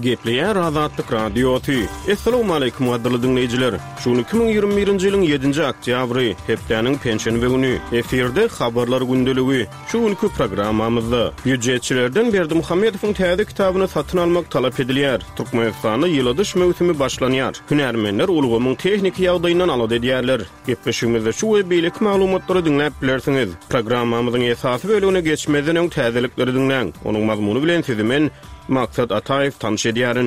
Gepleýär Azatlyk radioty. Assalamu alaykum adly dinleýijiler. Şunu 2021-nji ýylyň 7-nji oktýabry, hepdeniň penşenbe güni eferde habarlar gündəligi. Şu günkü programmamyzda büdjetçilerden Berdi Muhammedowyň täze kitabyny satyn almak talap edilýär. Türkmenistanda ýyladyş mewsimi başlanýar. Hünärmenler ulgamyň tehnik ýagdaýyndan alady edýärler. Gepleşigimizde şu we beýlik maglumatlary dinläp bilersiňiz. Programmamyzyň esasy bölügine geçmeden öň täzelikleri dinläň. Onuň mazmuny bilen sizi men Maksat Ataev tanış edýärin.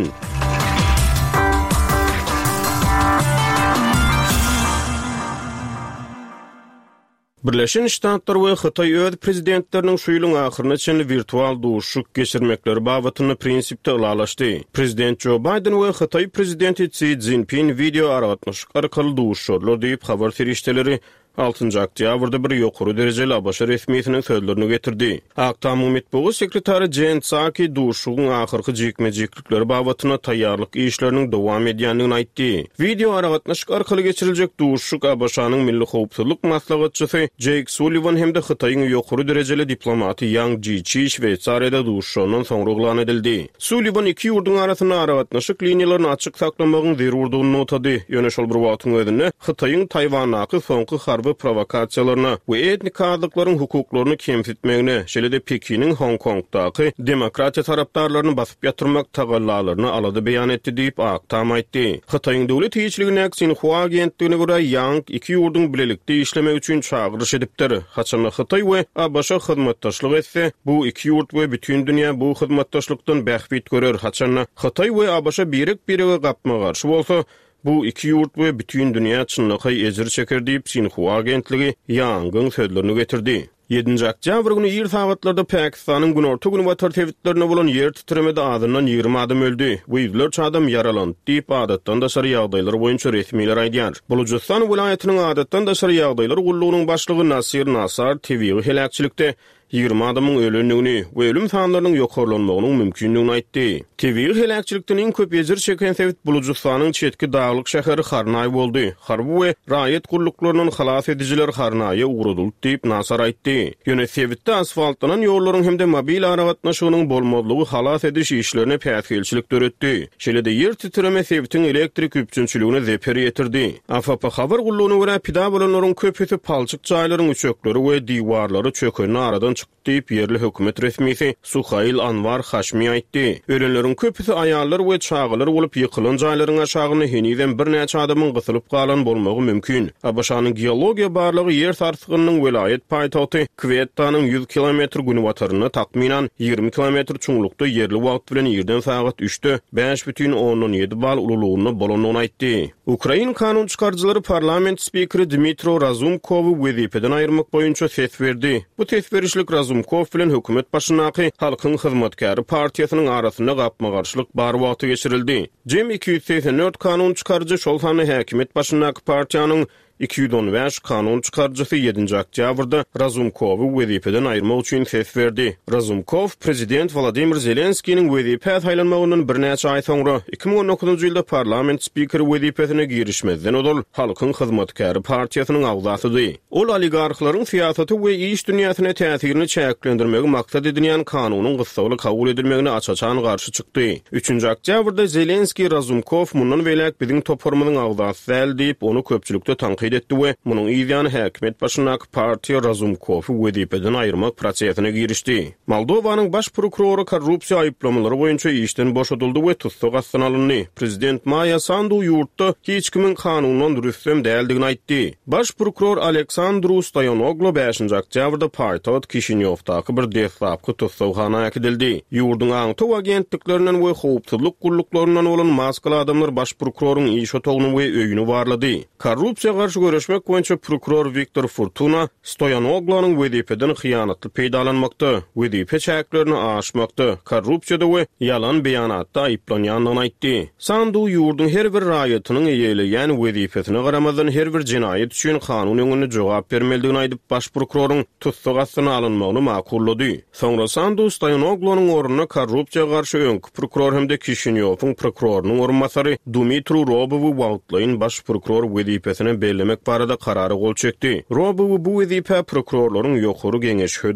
Birleşen Ştatlar we Hytaý öz prezidentleriniň şu ýylyň ahyryna çenli virtual duşuk geçirmekleri babatyny prinsipde ulalaşdy. Prezident Joe Biden we Hytaý prezidenti Xi Jinping video aragatmaşyk arkaly duşurlar diýip habar serişdeleri 6-njy oktýabrda bir ýokary derejeli Abaşa resmiýetiniň sözlerini getirdi. Aktam Mitbugy sekretary Jen Psaki duşugyň ahyrky jekmejeklikleri babatyna taýýarlyk işleriniň dowam edýändigini aýtdy. Video aragatnaşyk arkaly geçiriljek duşuk Abaşanyň milli howpsuzlyk maslahatçysy Jake Sullivan hemde Hytaýyň ýokary derejeli diplomaty Yang Jiechi Şweýçariýada duşundan soňra oglan edildi. Sullivan iki ýurduň arasyna aragatnaşyk liniýalaryny açyk saklamagyň zerurdygyny notady. Ýöne şol bir wagtyň özünde Hytaýyň Taýwanaky soňky provokasiyalarına ve etnik azlıkların hukuklaryny kemsitmegine, şeýle-de Pekiniň Hong Kongdaky demokratiýa tarapdarlaryny basyp ýatyrmak tagallalaryny alady beýan etdi diýip Aktam aýtdy. Hytaýyň döwlet hiçligine Xinhua agentligine görä Yang iki ýurduň bilelikde işlemek üçin çagyryş edipdir. Haçan Hytaý we Abaşa hyzmatdaşlyk etse, bu iki ýurt we bütün dünýä bu hyzmatdaşlykdan bähbit görer. Haçan Hytaý we Abaşa birige gapma garşy bolsa, bu iki ýurt we bütün dünýä çynlygy ezir çeker diýip Xinhua agentligi Yang'yň sözlerini getirdi. 7-nji oktýabr güni ýer sagatlarda Pakistanyň günorta güni watar tewitlerine bolan ýer titremede adından 20 adam öldü. Bu ýüzlerçe adam yaralandy diýip adatdan daşary ýagdaýlar boýunça resmiler aýdýar. Balujistan vilayatynyň adatdan daşary ýagdaýlar gullugynyň başlygy Nasir Nasar TV helakçylykda 20 adamyň ölendigini we ölüm sanlarynyň ýokarlanmagynyň mümkinligini aýtdy. TV helakçylykdan iň köp ýezir çeken tewit Balujistanyň çetki daglyk şäheri Harnaý boldy. Harby we raýat gulluklarynyň halas edijiler Harnaýa ugruldy diýip Nasar aýtdy. Ýöne tewitde asfaltlanan ýollaryň hemde mobil aragatnaşygynyň bolmadlygy halas ediş işlerine päsgelçilik döretdi. Şeýle-de ýer titreme tewitiň elektrik üpçünçiligine zeper ýetirdi. AFP habar gullugyna görä pida bolanlaryň köpüsi palçyk jaýlaryň üçekleri we diwarlary çökeni aradan çykdy diýip ýerli hökümet resmiýeti Suhail Anwar Hashmi aýtdy. Ölenleriň köpüsi aýallar we çağalar bolup ýykylan jaýlaryň aşagyna heniden bir näçe adamyň gysylyp galan bolmagy mümkin. Abaşanyň geologiýa barlygy ýer sarsgynynyň welayet paýtagty Kwettanyň 100 kilometr güni wataryna takminan 20 kilometr çuňlukda ýerli wagt bilen ýerden sagat 3'te 5,17 bal ululugyny bolanyny aýtdy. Ukraina kanun çykarjylary parlament spikeri Dmitro Razumkowy wezipeden aýyrmak boýunça ses berdi. Bu ses berişlik Razumkow bilen hökümet başynaky Halkyň hyzmatkary partiýasynyň arasynda gapma garşylyk bar wagty geçirildi. Jem 284 kanun çykarjy şol sany häkimet başynaky partiýanyň 215 kanun çykarjysy 7-nji oktýabrda Razumkowy wezipeden aýyrmak üçin ses berdi. Razumkow prezident Volodymyr Zelenskiň wezipe taýlanmagynyň bir näçe aý soňra 2019-njy ýylda parlament spikeri wezipesine girişmezden odol Halkyň hyzmatkary partiýasynyň awzasydy. Ol oligarklaryň siýasaty we iş dünýäsine täsirini çäklendirmegi maksat edilýän kanunyň gysgaly kabul edilmegine açaçan garşy çykdy. 3-nji oktýabrda Zelenski Razumkow mundan welek biziň toparmanyň awzasy diýip onu köpçülükde tanqid etdi we munyň ýa-da häkimet başynaky partiýa Razumkowy wezipeden aýyrmak prosesine girişdi. Moldowanyň baş prokuroru korrupsiýa aýyplamary boýunça işden boşadyldy we tutsuk astyna alyndy. Prezident Maya Sandu ýurtda hiç kimin kanundan dürüstsem däldigini aýtdy. Baş prokuror Aleksandr Stoyanoglu 5-nji oktýabrda Partot Kişiňowdaky bir destlapky tutsukhanaga gidildi. Ýurduň aňtow agentliklerinden we howpsuzlyk gulluklaryndan bolan maskaly adamlar baş prokuroryň iş otagyny we öýüni barlady. Korrupsiýa garşy görüşmek boýunça prokuror Viktor Fortuna Stoyanoglunyň wezipeden hyýanatly peýdalanmakda, wezipe çäklerini aşmakda, korrupsiýada we ýalan beýanatda aýyplanýandygyny aýtdy. Sandu ýurdun her bir raýatynyň eýeleýän wezipesine garamadan her bir jinaýet üçin kanun öňünde jogap bermeligini aýdyp baş prokuroryň tutsuk astyna alynmagyny makullady. Soňra Sandu Stoyanoglunyň ornuna korrupsiýa garşy öňkü prokuror hemde Kişiňowdyň prokurorynyň orunmasary Dmitro Robowy wagtlaýyn baş prokuror wezipesine bellemek barada kararı gol çekdi. Robowy bu wezipe prokurorlaryň ýokary geňeşi